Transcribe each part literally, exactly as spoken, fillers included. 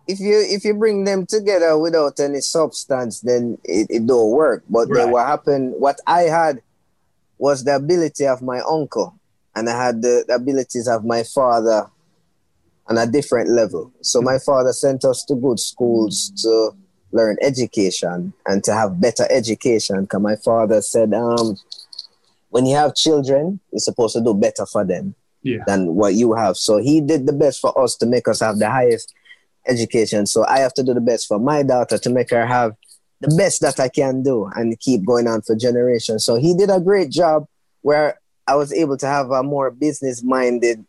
if you if you bring them together without any substance, then it, it don't work. But Right. then what happened, what I had was the ability of my uncle, and I had the, the abilities of my father on a different level. So my father sent us to good schools to learn education and to have better education. Because my father said, um, when you have children, you're supposed to do better for them Yeah. than what you have. So he did the best for us to make us have the highest education. So I have to do the best for my daughter to make her have the best that I can do and keep going on for generations. So he did a great job where I was able to have a more business-minded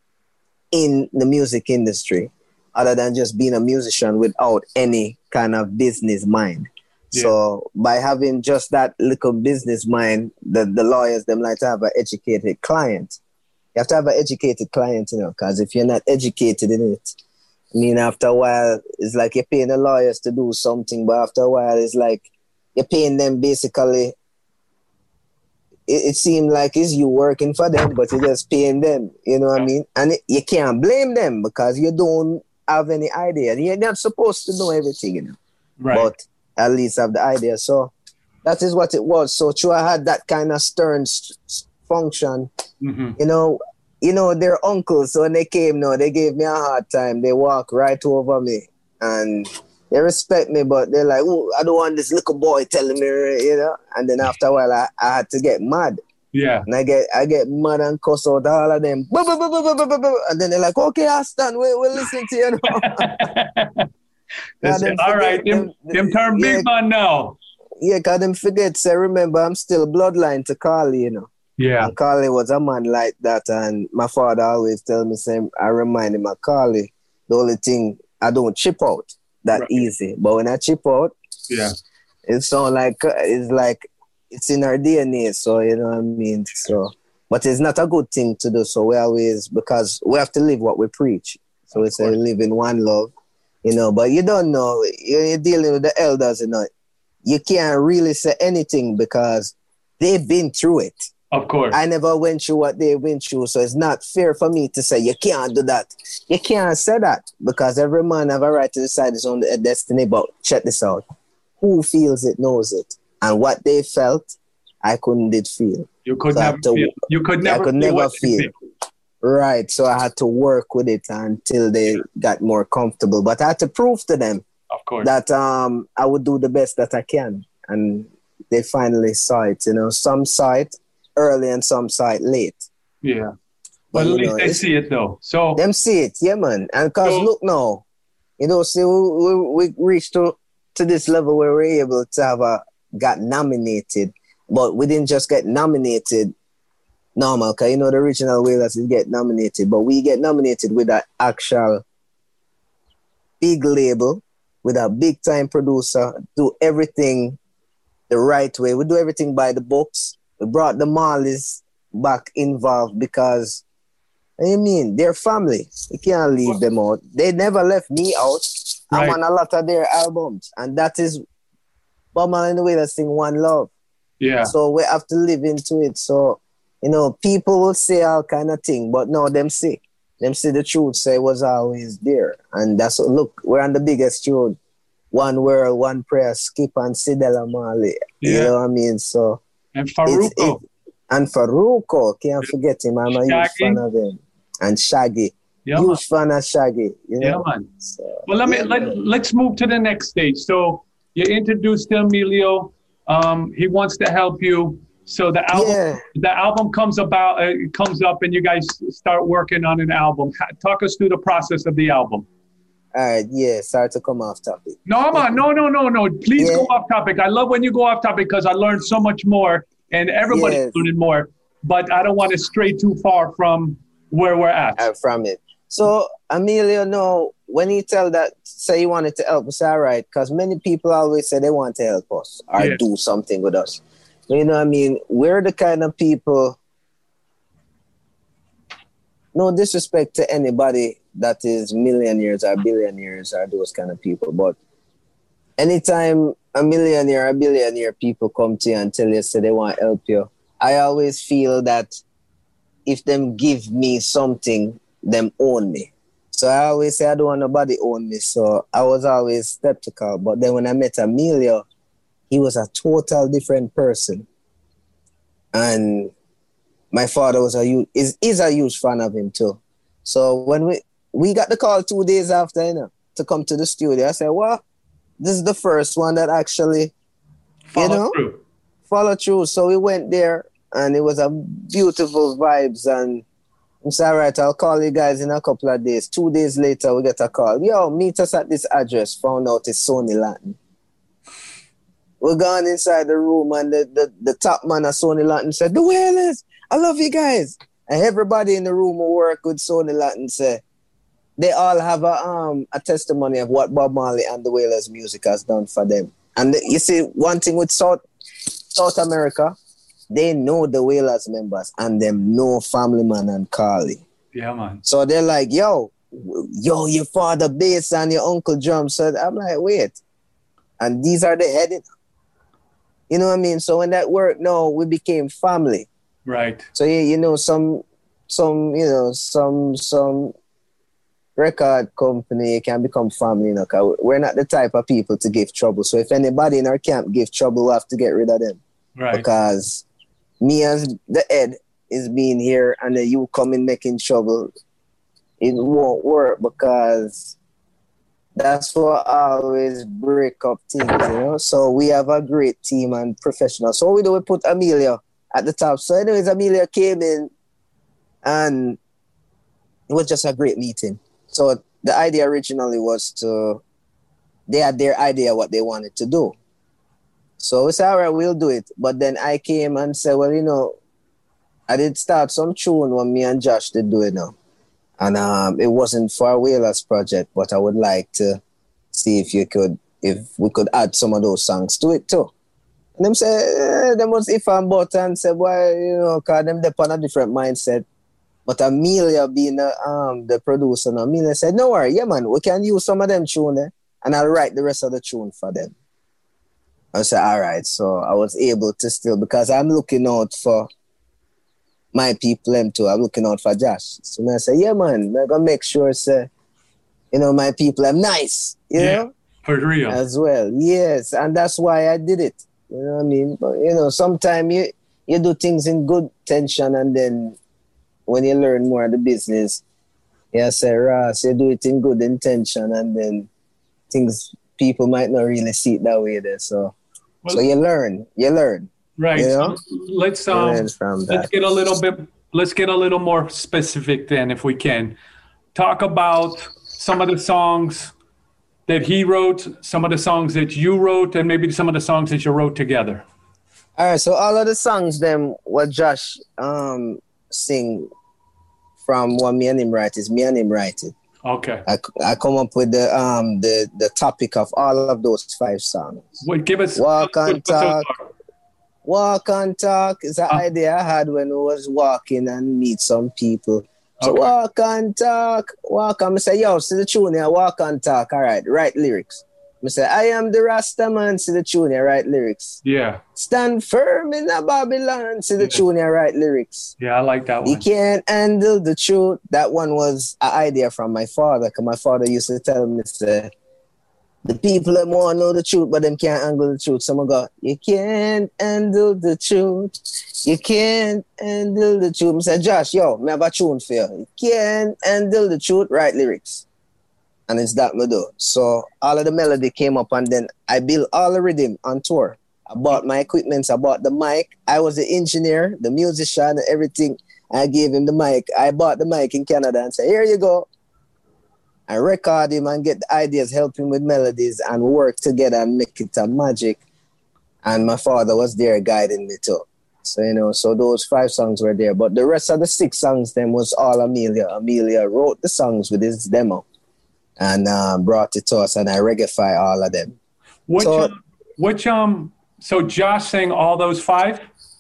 in the music industry, other than just being a musician without any kind of business mind. Yeah. So by having just that little business mind, the, the lawyers, them like to have an educated client. You have to have an educated client, you know, because if you're not educated in it, I mean, after a while, it's like you're paying the lawyers to do something, but after a while, it's like you're paying them basically. It, it seemed like it's you working for them, but you're just paying them, you know what I mean? And it, you can't blame them because you don't have any idea. You're not supposed to know everything, you know, Right. but at least have the idea. So that is what it was. So true, I had that kind of stern s- s- function, Mm-hmm. you know. You know, their uncles, so when they came now, they gave me a hard time. They walk right over me and they respect me, but they're like, oh, I don't want this little boy telling me, you know. And then after a while, I, I had to get mad. Yeah. And I get I get mad and cuss out all of them. Boo, boo, boo, boo, boo, boo, boo. And then they're like, okay, I stand. We, we'll listen to you now. That's them it. All right. forget- Them, them turn yeah, big man now. yeah, because them forget, say, remember, I'm still bloodline to Carly, you know. Yeah. And Carly was a man like that, and my father always tell me, same. I remind him of Carly. The only thing, I don't chip out that Right. easy, but when I chip out, Yeah. it sound like it's like it's in our D N A. So you know what I mean. So, but it's not a good thing to do. So we always, because we have to live what we preach. So we say we live in one love, you know. But you don't know. You're dealing with the elders, you know. You can't really say anything because they've been through it. Of course. I never went through what they went through, so it's not fair for me to say you can't do that. You can't say that because every man have a right to decide his own destiny. But check this out: who feels it knows it, and what they felt, I couldn't did feel. You could So I never had to- feel. You could I never could feel never what they feel. Right, so I had to work with it until they got more comfortable. But I had to prove to them Of course. that um I would do the best that I can, and they finally saw it. You know, some saw it early and some saw it late. Yeah. But, But at you least know, they it's- see it though. So Them see it, yeah, man. And cause So- look now, you know, see, we, we, we reached to, to this level where we're able to have a got nominated, but we didn't just get nominated normal, cause you know the original Wailers is get nominated, but we get nominated with an actual big label, with a big time producer, do everything the right way. We do everything by the books. We brought the Marleys back involved because, I mean, they're family. You can't leave them out. They never left me out. I'm Right. on a lot of their albums. And that is Bob Marley and the Wailers sing One Love. yeah. So we have to live into it. So, you know, people will say all kind of thing, but no, them say. Them say the truth, say it was always there. And that's what, look, we're on the biggest tune. One World, One Prayer, Skip and Sidela Marley. You Yeah. know what I mean? So, And it's- Faruko. it- and Faruko, can't forget him. I'm a huge Shaggy. fan of him. And Shaggy. Yeah, man. Huge fan of Shaggy. You know? Yeah, man. So, Well, let me yeah, let, man. let's move to the next stage. So you introduced Emilio. Um, he wants to help you. So the album, Yeah. the album comes about, uh, it comes up, and you guys start working on an album. Ha- Talk us through the process of the album. All right, yeah, sorry to come off topic. No, man, no, no, no, no. Please Yeah. go off topic. I love when you go off topic because I learned so much more, and everybody's Yes. learning more. But I don't want to stray too far from where we're at. Uh, from it. So Emilio, no, when he tell that, say he wanted to help us, all right, because many people always say they want to help us or Yeah. do something with us. You know what I mean? We're the kind of people, no disrespect to anybody that is millionaires or billionaires or those kind of people, but anytime a millionaire or billionaire people come to you and tell you say they want to help you, I always feel that if them give me something, them own me. So I always say I don't want nobody own me. So I was always skeptical. But then when I met Emilio, he was a total different person. And my father was a huge, is, is a huge fan of him too. So when we, we got the call two days after, you know, to come to the studio, I said, well, this is the first one that actually, follow you know, through. follow through. So we went there and it was a beautiful vibes. And I said, all right, I'll call you guys in a couple of days. Two days later, we get a call. Yo, meet us at this address. Found out it's Sony Latin. We're gone inside the room and the, the, the top man of Sony Latin said, the Wailers, I love you guys. And everybody in the room who work with Sony Latin said, they all have a um a testimony of what Bob Marley and the Wailers music has done for them. And the, you see, one thing with South South America, they know the Wailers members and them know Family Man and Carly. Yeah, man. So they're like, yo, yo, your father bass and your uncle drum. So I'm like, wait. And these are the headed. You know what I mean? So when that worked, no, we became family. Right. So yeah, you know, some some, you know, some some record company can become family, you know, because we're not the type of people to give trouble. So if anybody in our camp give trouble, we have to get rid of them. Right. Because me as the head is being here and then you come in making trouble, it won't work because that's what always break up things, you know. So we have a great team and professional. So what we do, we put Amelia at the top. So anyways, Amelia came in and it was just a great meeting. So the idea originally was to, they had their idea what they wanted to do. So we said, all right, we'll do it. But then I came and said, well, you know, I did start some tune when me and Josh did do it now. And um, it wasn't for a Wailers project, but I would like to see if you could, if we could add some of those songs to it too. And them say, eh, them was if and but and said, why, you know, because them dep on a different mindset. But Amelia being the, um, the producer, and Amelia said, no worry, yeah, man, we can use some of them tune there, and I'll write the rest of the tune for them. I said, all right. So I was able to still, because I'm looking out for my people them too. I'm looking out for Josh. So I said, yeah, man, I'm going to make sure, say, you know, my people are nice, you yeah, know? For real. As well, yes. And that's why I did it. You know what I mean? But, you know, sometimes you, you do things in good tension and then when you learn more of the business, you say, Ross, you do it in good intention and then things, people might not really see it that way there. So, well, so you learn, you learn. Right. You know? So let's um, let's get a little bit, let's get a little more specific then, if we can. Talk about some of the songs that he wrote, some of the songs that you wrote, and maybe some of the songs that you wrote together. All right. So all of the songs, them, what Josh um sing from what me and him write is me and him write it. Okay. I, I come up with the um the the topic of all of those five songs. What give us Walk and Talk. Walk and Talk is an uh, idea I had when I was walking and meet some people. So okay. Walk and talk, walk and I say, yo, see the tune here, walk and talk. All right, write lyrics. I say, I am the Rasta man, see the tune here, write lyrics. Yeah. Stand firm in a Babylon, see the yeah. tune here, write lyrics. Yeah, I like that one. You can't handle the truth. That one was an idea from my father, because my father used to tell me, say, the people that want to know the truth, but them can't handle the truth. Someone go, you can't handle the truth. You can't handle the truth. I said, Josh, yo, me have a tune for you. You can't handle the truth, write lyrics. And it's that me do. So all of the melody came up and then I built all the rhythm on tour. I bought my equipment, I bought the mic. I was the engineer, the musician, everything. I gave him the mic. I bought the mic in Canada and said, here you go. I record him and get the ideas, help him with melodies and work together and make it a magic. And my father was there guiding me too. So, you know, so those five songs were there. But the rest of the six songs then was all Amelia. Amelia wrote the songs with his demo and uh, brought it to us and I reggae all of them. Which, so, um, which, um, so Josh sang all those five?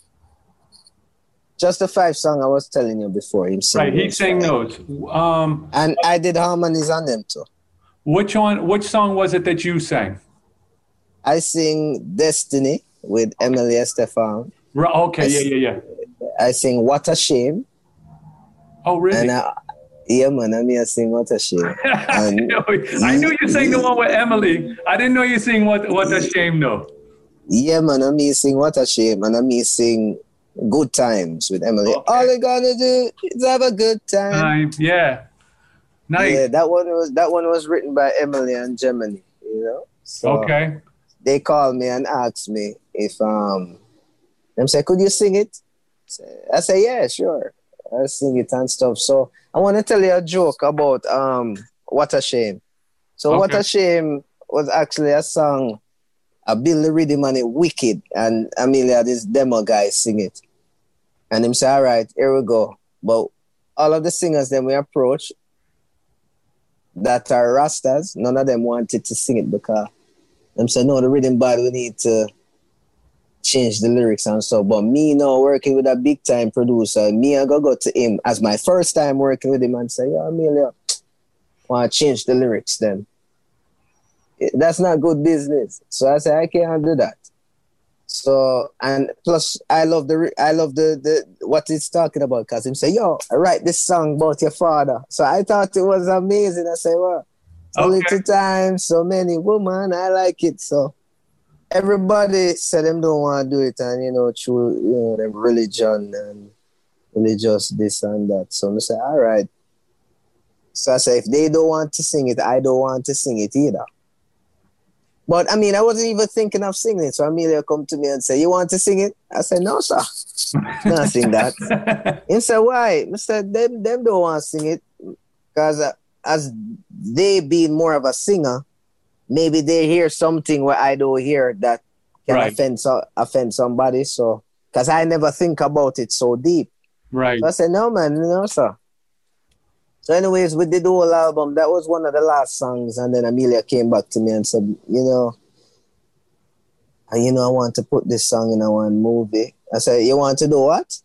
Just the five song I was telling you before. Him right, he sang those. Um, and I did harmonies on them too. Which one? Which song was it that you sang? I sing Destiny with Emily Estefan. Okay, I yeah, yeah, yeah. I sing What a Shame. Oh, really? And I, Yeah, man, I mean, I sing What a Shame. And I knew you sang the one with Emily. I didn't know you sing What What a Shame, though. Yeah, man, I mean, sing What a Shame, and I mean, sing Good Times with Emily. Okay. All you gotta do is have a good time. Time, yeah. Nice. Yeah, that one was that one was written by Emily and Gemini, you know. So okay. They called me and asked me if um them say, could you sing it? I say, yeah, sure. I sing it and stuff. So I want to tell you a joke about um What a Shame. So okay. What a Shame was actually a song. I build the rhythm and it wicked, and Amelia, this demo guy, sing it. And him say, all right, here we go. But all of the singers that we approach that are Rastas, none of them wanted to sing it because them say, no, the rhythm bad, we need to change the lyrics and stuff. But me now working with a big time producer, me I go go to him as my first time working with him and say, yeah, Amelia, want to change the lyrics then. That's not good business. So I say I can't do that. So and plus I love the I love the the what he's talking about because him say, yo, I write this song about your father. So I thought it was amazing. I say, well, so okay. little time, so many women, I like it. So everybody said them don't want to do it, and you know, through you know them religion and religious this and that. So I say, all right. So I say if they don't want to sing it, I don't want to sing it either. But, I mean, I wasn't even thinking of singing it. So Amelia come to me and say, you want to sing it? I said, no, sir. Not sing that. He said, why? I said, them, them don't want to sing it. Because uh, as they being more of a singer, maybe they hear something where I don't hear that can right. offend, so, offend somebody. So, because I never think about it so deep. Right. So I said, no, man, no, sir. So anyways, we did the whole album. That was one of the last songs. And then Amelia came back to me and said, you know, and you know, I want to put this song in one movie. I said, you want to do what?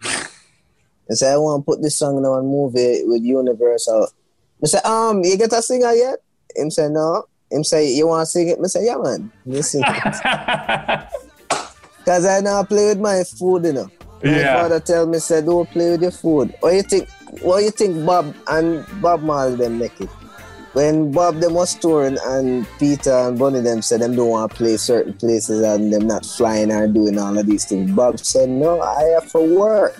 I said, I want to put this song in one movie with Universal. I said, um, you get a singer yet? Him say, no. Him say, you want to sing it? I say, yeah, man. You sing it. Because I now play with my food, you know. My yeah. father tell me, say, don't play with your food. What you think? What you think Bob and Bob Marley them make it? When Bob them was touring and Peter and Bonnie them said them don't want to play certain places and them not flying or doing all of these things. Bob said, no, I have to work.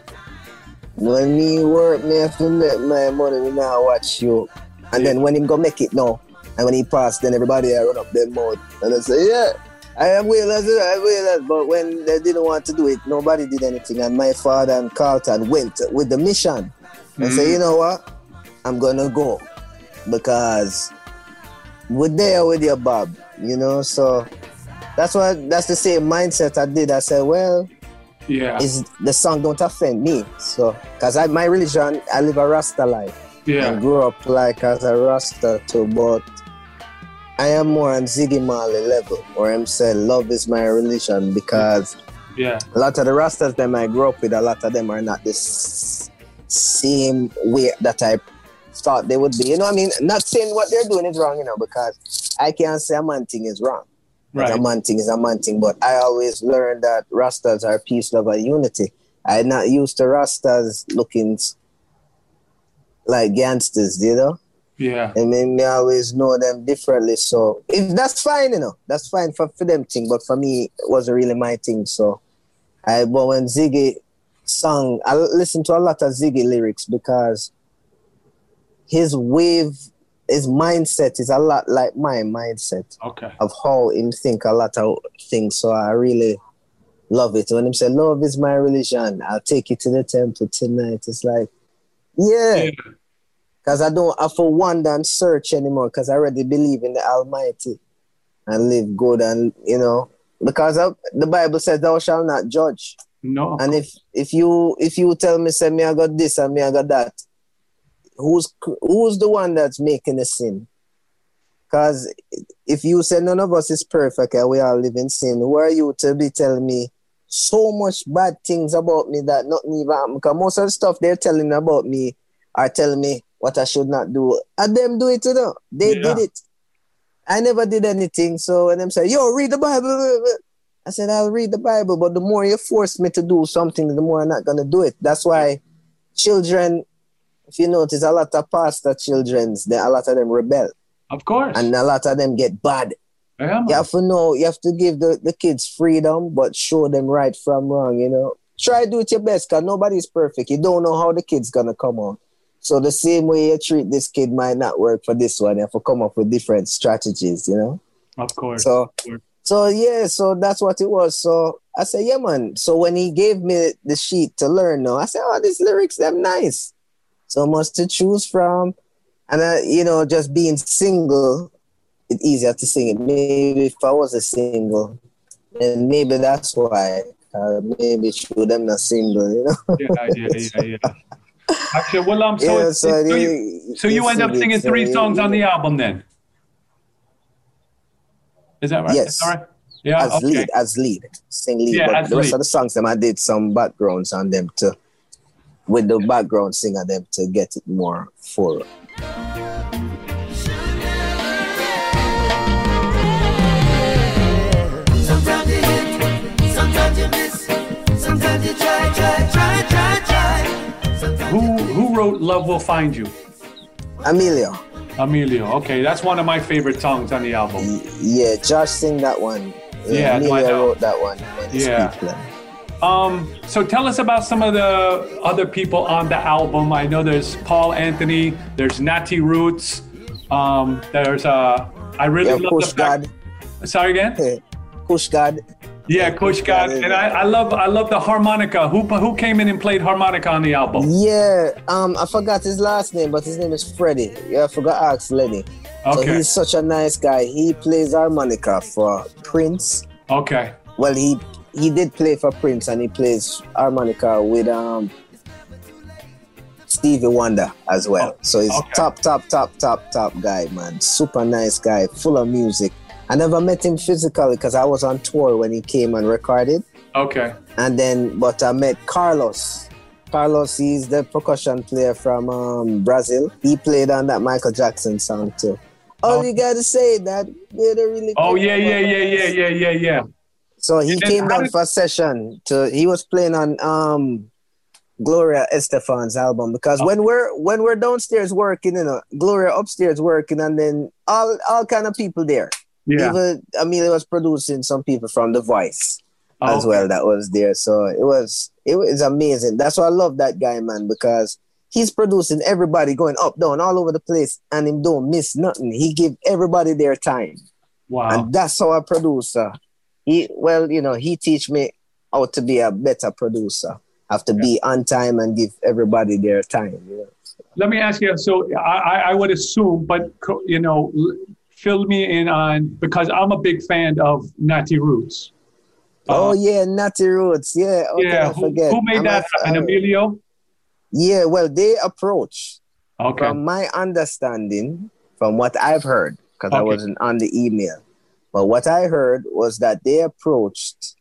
When me work, me have to make my money, me now watch you. And then when him go make it now, and when he pass, then everybody run up their mouth. And I say, yeah, I am Wailers, I am Wailers. But when they didn't want to do it, nobody did anything. And my father and Carlton went with the mission. And mm-hmm. say, you know what? I'm going to go. Because we're there with your Bob, you know? So that's what, that's the same mindset I did. I said, well, yeah, is the song don't offend me. So, because I my religion, I live a Rasta life. Yeah. I grew up like as a Rasta too, but I am more on Ziggy Marley level, where I'm saying love is my religion because yeah, a lot of the Rastas them I grew up with, a lot of them are not this same way that I thought they would be. You know what I mean? Not saying what they're doing is wrong, you know, because I can't say a man thing is wrong. Right. A man thing is a man thing, but I always learned that Rastas are peace, love, and unity. I'm not used to Rastas looking like gangsters, you know? Yeah. I mean, me always know them differently, so if that's fine, you know, that's fine for, for them thing, but for me, it wasn't really my thing, so I, but when Ziggy song, I listen to a lot of Ziggy lyrics because his wave, his mindset is a lot like my mindset. Okay. Of how him think a lot of things. So I really love it. When him say, love is my religion, I'll take you to the temple tonight. It's like, yeah. Because yeah. I don't have to wonder and search anymore because I already believe in the Almighty and live good and, you know, because of, the Bible says thou shalt not judge. No. And if if you if you tell me, say, me I got this and me I got that, who's who's the one that's making the sin? Because if you say none of us is perfect and we all live in sin, who are you to be telling me so much bad things about me that nothing even happen? Because most of the stuff they're telling me about me are telling me what I should not do. And them do it, you know. They yeah. did it. I never did anything. So when them say, yo, read the Bible, I said, I'll read the Bible, but the more you force me to do something, the more I'm not going to do it. That's why children if you notice, a lot of pastor children's, they, a lot of them rebel. Of course. And a lot of them get bad. Yeah, you have to know, you have to give the, the kids freedom, but show them right from wrong, you know. Try to do it your best, because nobody's perfect. You don't know how the kid's going to come out. So the same way you treat this kid might not work for this one. You have to come up with different strategies, you know. Of course. So, of course. so yeah, so that's what it was. So I said, yeah, man. So when he gave me the sheet to learn now, I said, oh, these lyrics, them nice. So much to choose from. And, uh, you know, just being single, it's easier to sing it. Maybe if I was a single, then maybe that's why. Uh, maybe show them not single, you know? yeah, yeah, yeah, yeah. Actually, well, I'm so, yeah, so, so, they, you, so you end up singing so three they, songs on the album then? Is that right? Yes. Is that right? Yeah, as okay. lead, as lead, sing lead. Yeah, but as the rest lead. of the songs, them I did some backgrounds on them to, with the background singer them to get it more full. Sometimes you hit, sometimes you miss, sometimes you try, try, try, try, try. Sometimes Who who wrote "Love Will Find You"? Emilio. Emilio. Okay, that's one of my favorite songs on the album. Y- yeah, Josh sing that one. Yeah, Emilio I know. wrote that one. Yeah. Um, so tell us about some of the other people on the album. I know there's Paul Anthony, there's Natty Roots, um, there's uh, I really Yeah, love Kush the fact. God. Sorry again. Kush God. Yeah, Kush God, and I, I love I love the harmonica. Who who came in and played harmonica on the album? Yeah, um, I forgot his last name, but his name is Freddie. Yeah, I forgot to ask Lenny. So Okay. he's such a nice guy. He plays harmonica for Prince. Okay. Well, he he did play for Prince, and he plays harmonica with um Stevie Wonder as well. So he's Okay. top, top, top, top, top guy, man. Super nice guy, full of music. I never met him physically because I was on tour when he came and recorded. Okay. And then, but I met Carlos. Carlos, he's the percussion player from um, Brazil. He played on that Michael Jackson song too. All Oh. you gotta say that they're the really. Oh good yeah, yeah, yeah, yeah, yeah, yeah, yeah. So he And then came how down did- for a session. To he was playing on um, Gloria Estefan's album because Oh. when we're when we're downstairs working, you know, Gloria upstairs working, and then all all kind of people there. Yeah. Even Amelia was producing some people from The Voice Oh, as okay. well that was there. So it was it was amazing. That's why I love that guy, man, because he's producing everybody going up, down, all over the place, and him don't miss nothing. He give everybody their time. Wow. And that's how a producer. He well, you know, he teach me how to be a better producer. Have to be on time and give everybody their time. You know? Let me ask you. So I, I I would assume, but co- you know, l- fill me in on because I'm a big fan of Natty Roots. Oh Uh, yeah, Natty Roots. Yeah, okay, yeah. I Who, forget. who made I'm that a- happen? I- Emilio. Yeah, well, they approach. Okay. From my understanding, from what I've heard, because I Okay. wasn't on the email, but what I heard was that they approached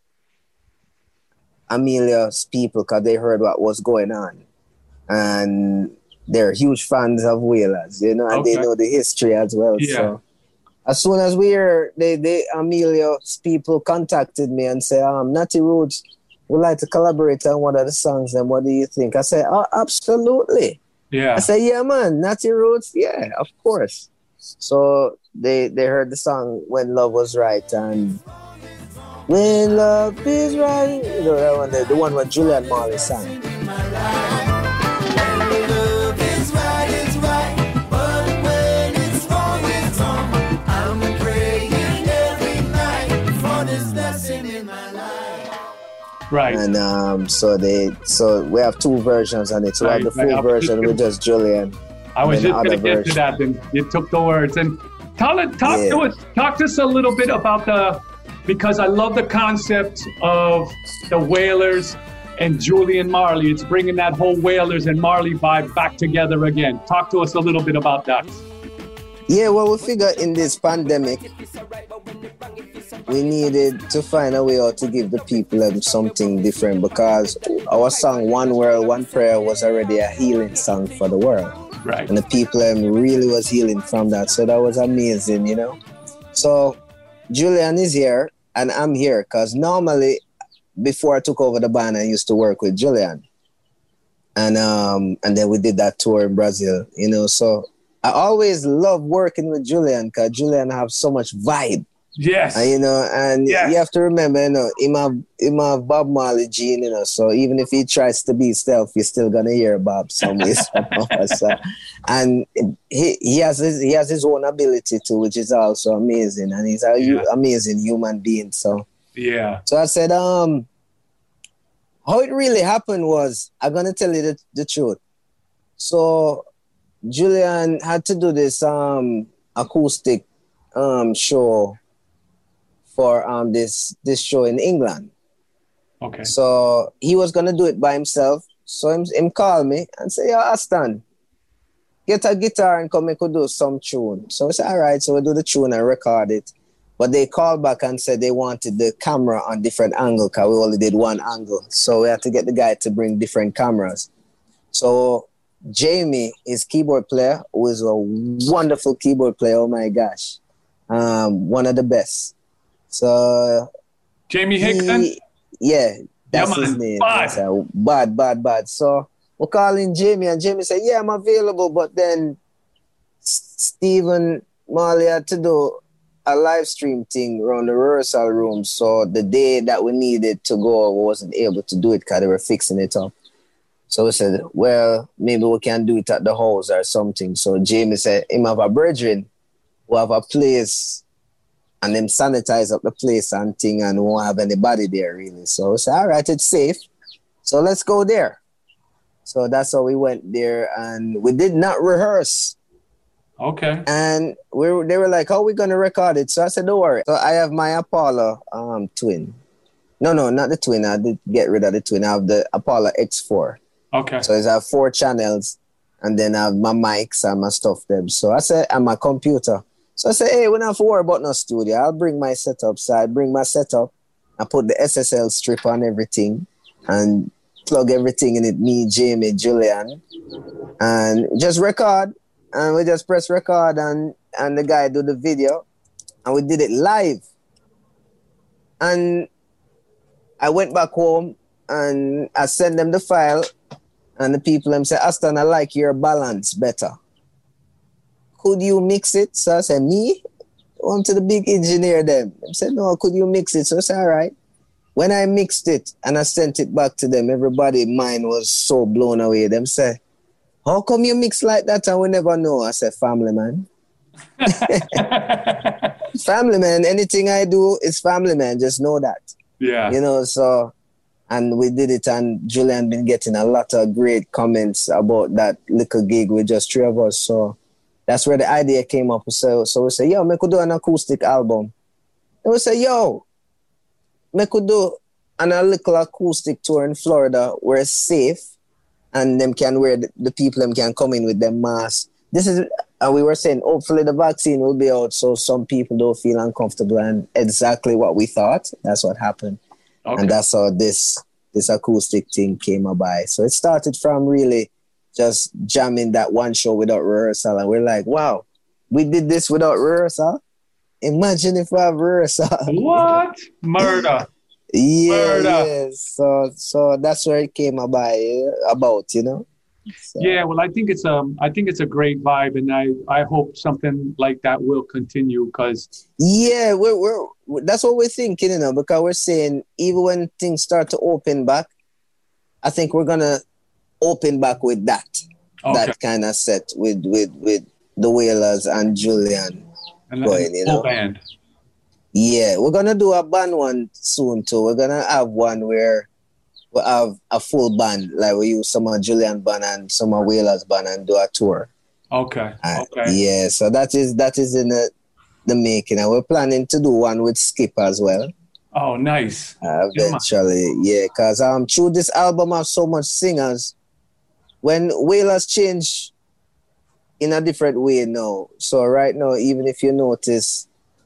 Amelia's people because they heard what was going on. And they're huge fans of Wailers, you know, and Okay. they know the history as well. Yeah. So as soon as we heard, they, they, Amelia's people contacted me and said, um, Natty Roots would like to collaborate on one of the songs, and what do you think? I said, oh, absolutely. Yeah. I said, yeah, man, Natty Roots, yeah, of course. So they they heard the song When Love Was Right, and When Love Is Right, you know that one, the, the one with Julian Marley sang. love is right, it's right, but when it's wrong, it's wrong. I'm praying every night for this blessing in my life. Right. And um, so they so we have two versions on it. So we have the Right, full right. version with just Julian. I was and just going to other get to version. that, and you took the words. And tell it, talk Yeah. to us, talk to us a little bit about the, because I love the concept of the Wailers and Julian Marley. It's bringing that whole Wailers and Marley vibe back together again. Talk to us a little bit about that. Yeah, well, we figured in this pandemic, we needed to find a way how to give the people um, something different, because our song One World, One Prayer was already a healing song for the world. Right. And the people um, really was healing from that. So that was amazing, you know. So Julian is here and I'm here because normally before I took over the band, I used to work with Julian. and um, and then we did that tour in Brazil. You know, so I always love working with Julian because Julian have so much vibe. Yes. And, you know, and yes. you have to remember, you know, him have, him have Bob Marley gene, you know, so even if he tries to be stealth, you're still going to hear Bob some way. So, and he, he, has his, he has his own ability too, which is also amazing. And he's a yeah. amazing human being. So, yeah. So I said, um, how it really happened was, I'm going to tell you the, the truth. So Julian had to do this um, acoustic um, show for um this this show in England. Okay. So he was gonna do it by himself. So him, him called me and say, "Yo, Aston, get a guitar and come and could do some tune." So I said, "All right." So we do the tune and record it. But they called back and said they wanted the camera on different angle because we only did one angle. So we had to get the guy to bring different cameras. So Jamie, his keyboard player, who is a wonderful keyboard player. Oh my gosh, um, one of the best. So Jamie Hickson? He, yeah, that's yeah, his name. Bad. So, bad, bad, bad. So we're calling Jamie and Jamie said, yeah, I'm available. But then Stephen Marley had to do a live stream thing around the rehearsal room. So the day that we needed to go, we wasn't able to do it because they were fixing it up. So we said, well, maybe we can do it at the house or something. So Jamie said, him have a brethren who have a place and them sanitize up the place and thing and won't have anybody there really. So I said, all right, it's safe. So let's go there. So that's how we went there and we did not rehearse. Okay. And we were, they were like, how are we going to record it? So I said, don't worry. So I have my Apollo um, twin. No, no, not the twin. I did get rid of the twin. I have the Apollo X four. Okay. So I have four channels and then I have my mics and my stuff there. So I said, and my computer. So I said, hey, we don't have to worry about no studio. I'll bring my setup. So I bring my setup. I put the S S L strip on everything and plug everything in it. Me, Jamie, Julian. And just record. And we just press record and, and the guy do the video. And we did it live. And I went back home and I sent them the file. And the people them say, Aston, I like your balance better. Could you mix it? So I said, me? On to the big engineer then. They said, no, could you mix it? So I said, all right. When I mixed it and I sent it back to them, everybody mind was so blown away. Them say, how come you mix like that and we never know? I said, family, man. Family, man. Anything I do is family, man. Just know that. Yeah. You know, so, and we did it and Julian been getting a lot of great comments about that little gig with just three of us. So that's where the idea came up. So, so we said, yo, we could do an acoustic album. And we said, yo, we could do an, a little acoustic tour in Florida where it's safe and them can wear, the, the people them can come in with their masks. This is, and we were saying, hopefully the vaccine will be out so some people don't feel uncomfortable, and exactly what we thought. That's what happened. Okay. And that's how this, this acoustic thing came about. So it started from really just jamming that one show without rehearsal. And we're like, wow, we did this without rehearsal? Imagine if we have rehearsal. What? Murder. Yeah, Murder. yeah. So, so that's where it came about, about you know? So. Yeah, well, I think it's um, I think it's a great vibe, and I, I hope something like that will continue. Cause yeah, we're we're that's what we're thinking, you know, because we're saying even when things start to open back, I think we're gonna open back with that, okay. that kind of set with with with the Wailers and Julian and going, you know. Band. Yeah, we're gonna do a band one soon too. We're gonna have one where we have a full band, like we use some of Julian band and some of Wailers band and do a tour. Okay. Uh, okay. Yeah, so that is that is in the, the making, and we're planning to do one with Skip as well. Oh, nice. Uh, eventually, yeah, because um, through this album of so much singers, when Wailers change in a different way now. So right now, even if you notice,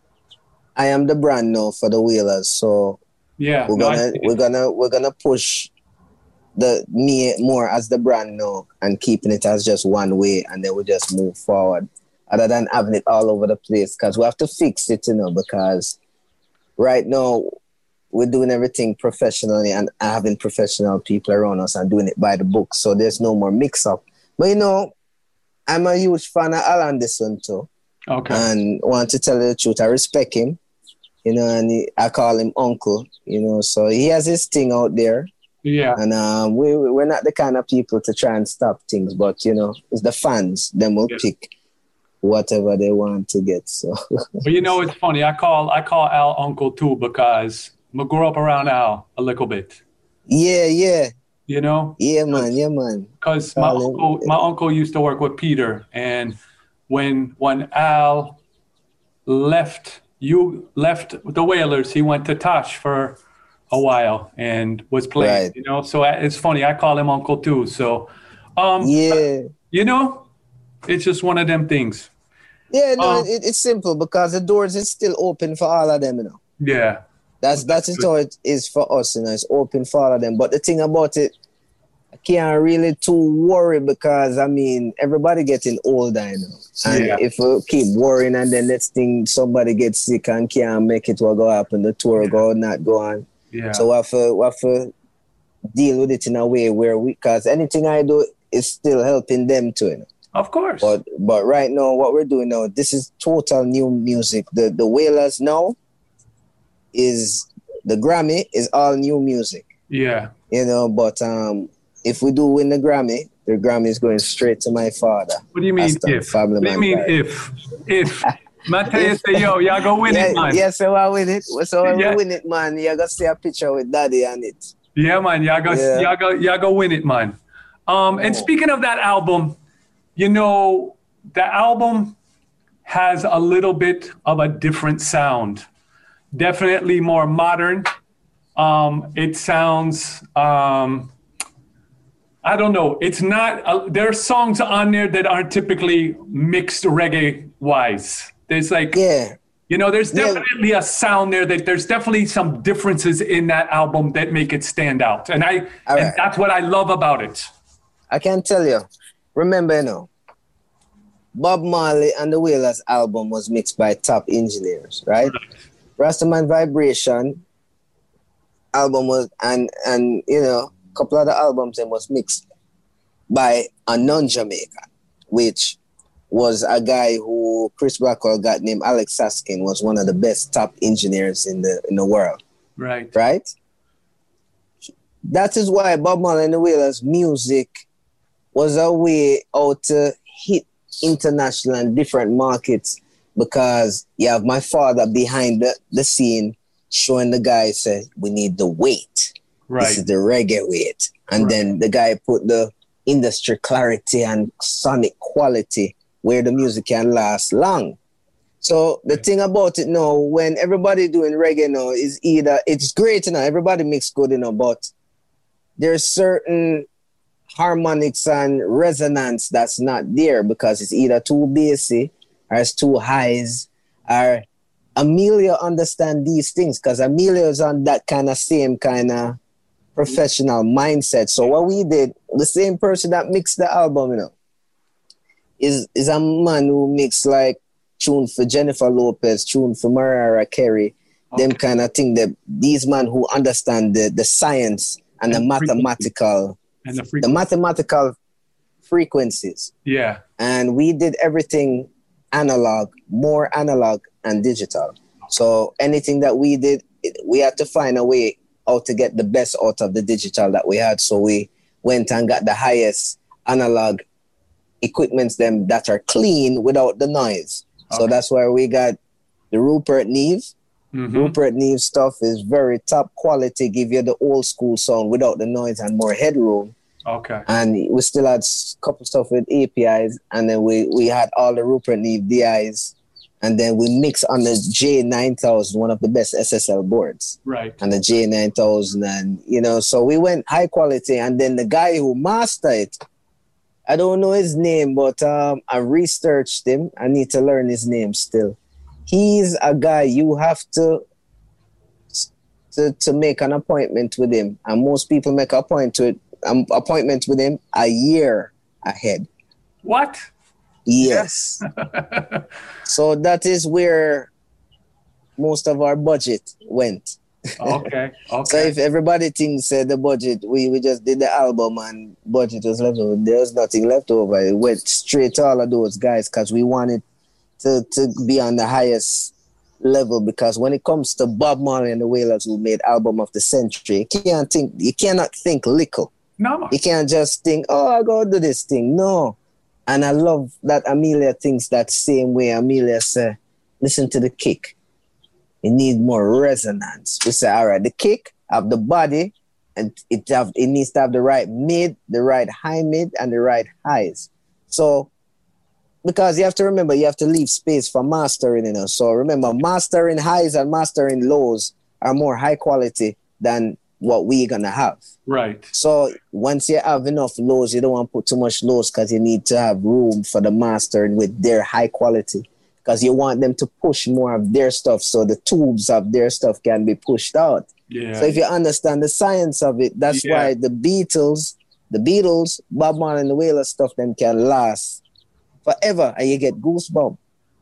I am the brand now for the Wailers. So yeah, we're gonna no, we're gonna we're gonna push the me more as the brand now and keeping it as just one way, and then we just move forward, other than having it all over the place, because we have to fix it, you know, because right now we're doing everything professionally and having professional people around us and doing it by the book. So there's no more mix up. But you know, I'm a huge fan of Alan Deson too. Okay. And want to tell you the truth, I respect him. You know, and he, I call him uncle. You know, so he has his thing out there. Yeah. And um, we we're not the kind of people to try and stop things, but you know, it's the fans. Them will yeah. pick whatever they want to get. So. But you know, it's funny. I call I call Al uncle too because I grew up around Al a little bit. Yeah, yeah. You know? Yeah, man. Yeah, man. Because my uncle, my uncle used to work with Peter, and when when Al left, you left the Wailers, he went to Tosh for a while and was playing. Right. You know, so it's funny. I call him uncle too. So, um, yeah, you know, it's just one of them things. Yeah, no, um, it, it's simple because the doors is still open for all of them. You know. Yeah. That's that's it how it is for us, you know. It's open for all of them. But the thing about it, I can't really too worry because I mean everybody getting older, you know. And yeah. if we keep worrying and then next thing somebody gets sick and can't make it, what go happen? The tour yeah. go not go on. Yeah. So we have to we have to deal with it in a way where we, because anything I do is still helping them too, you know. Of course. But but right now what we're doing now, this is total new music. The the Wailers now is the Grammy is all new music. Yeah. You know, but um, if we do win the Grammy, the Grammy is going straight to my father. What do you mean if? What do you mean guy. if? If. Mateo say, yo, y'all go win yeah, it, man. Yeah, so I win it. So when yeah. we win it, man, you gotta see a picture with daddy on it. Yeah, man. Y'all go, yeah. y'all go, y'all go win it, man. Um, and oh. speaking of that album, you know, the album has a little bit of a different sound. Definitely more modern. Um, it sounds, um, I don't know. It's not, uh, there are songs on there that aren't typically mixed reggae-wise. There's like, yeah. you know, there's definitely yeah. a sound there that there's definitely some differences in that album that make it stand out. And I, right. and that's what I love about it. I can tell you, remember, you know, Bob Marley and the Wailers album was mixed by top engineers, right? right. Rastaman Vibration album was, and, and you know, a couple of the albums then was mixed by a non-Jamaican, which was a guy who Chris Blackwell got named Alex Saskin, was one of the best top engineers in the in the world. Right. Right? That is why Bob Marley and the Wailers music was a way out to hit international and different markets, because you have my father behind the, the scene showing the guy, say, we need the weight. Right. This is the reggae weight. And right. then the guy put the industry clarity and sonic quality where the music can last long. So the thing about it now, when everybody doing reggae now, is either, it's great, you know, everybody mix good, you know, but there's certain harmonics and resonance that's not there because it's either too bassy or it's too highs. Or Amelia understand these things because Amelia is on that kind of same kind of professional mindset. So what we did, the same person that mixed the album, you know, is is a man who mixed like tune for Jennifer Lopez, tune for Mariah Carey, okay. them kind of thing. That these men who understand the, the science and, and the mathematical and the, the mathematical frequencies. Yeah. And we did everything analog, more analog and digital. So anything that we did, it, we had to find a way how to get the best out of the digital that we had. So we went and got the highest analog equipments them that are clean without the noise. Okay. So that's where we got the Rupert Neve. Mm-hmm. Rupert Neve stuff is very top quality, give you the old school sound without the noise and more headroom. Okay. And we still had a couple stuff with A P Is, and then we, we had all the Rupert Neve D Is, and then we mix on the J nine thousand, one of the best S S L boards. Right. And the J nine thousand, and, you know, so we went high quality, and then the guy who mastered it, I don't know his name, but um, I researched him. I need to learn his name still. He's a guy you have to, to, to make an appointment with him, and most people make an appointment with, um, appointment with him a year ahead. What? Yes. So that is where most of our budget went. Okay. Okay. So if everybody thinks uh, the budget, we, we just did the album and budget was left over, there was nothing left over. It went straight to all of those guys because we wanted to, to be on the highest level, because when it comes to Bob Marley and the Wailers, who made album of the century, you can't think, you cannot think little. No. You can't just think, oh, I gotta do this thing. No. And I love that Amelia thinks that same way. Amelia said, listen to the kick. You need more resonance. We say, all right, the kick have the body, and it have it needs to have the right mid, the right high mid, and the right highs. So, because you have to remember, you have to leave space for mastering, you know. So remember, mastering highs and mastering lows are more high quality than what we're gonna have. Right. So once you have enough lows, you don't want to put too much lows, because you need to have room for the mastering with their high quality, because you want them to push more of their stuff so the tubes of their stuff can be pushed out. Yeah. So if you understand the science of it, that's Yeah. why the Beatles, the Beatles, Bob Marley and the Wailers stuff, them can last forever and you get goosebumps.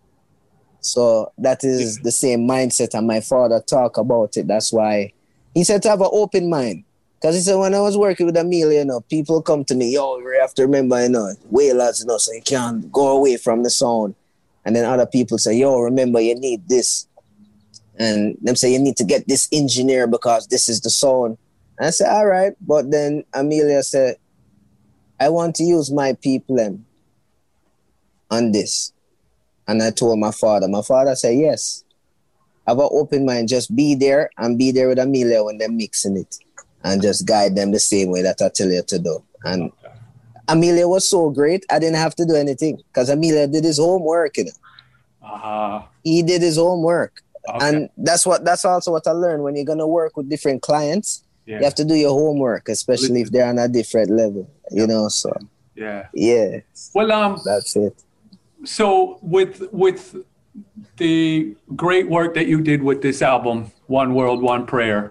So that is the same mindset, and my father talk about it. That's why he said to have an open mind. Because he said, when I was working with Amelia, you know, people come to me, yo, you have to remember, you know, Wailers, you know, so you can't go away from the sound. And then other people say, yo, remember, you need this. And them say, you need to get this engineer because this is the sound. And I said, all right. But then Amelia said, I want to use my people um, on this. And I told my father. My father said, yes. Have an open mind. Just be there and be there with Amelia when they're mixing it. And just guide them the same way that I tell you to do. And okay. Amelia was so great, I didn't have to do anything because Amelia did his homework, you know. Uh-huh. He did his homework. Okay. And that's what that's also what I learned. When you're gonna work with different clients, yeah. you have to do your homework, especially if they're on a different level. You yeah. know, so yeah. Yeah. Well um that's it. So with with the great work that you did with this album, One World, One Prayer,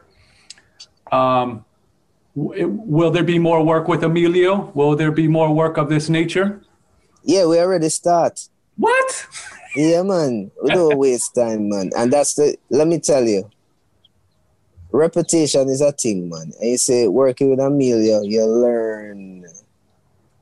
um w- will there be more work with Emilio? Will there be more work of this nature? Yeah, we already start. What? Yeah, man. We don't waste time, man. And that's the, let me tell you, reputation is a thing, man. And you say, working with Emilio, you learn